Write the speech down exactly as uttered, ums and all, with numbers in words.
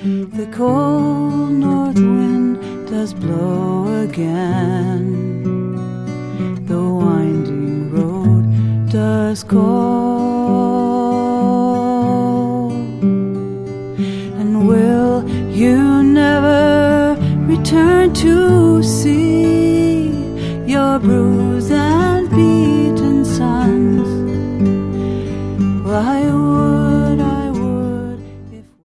The cold north wind does blow again, the winding road does call. And will you never return to see your bruised and beaten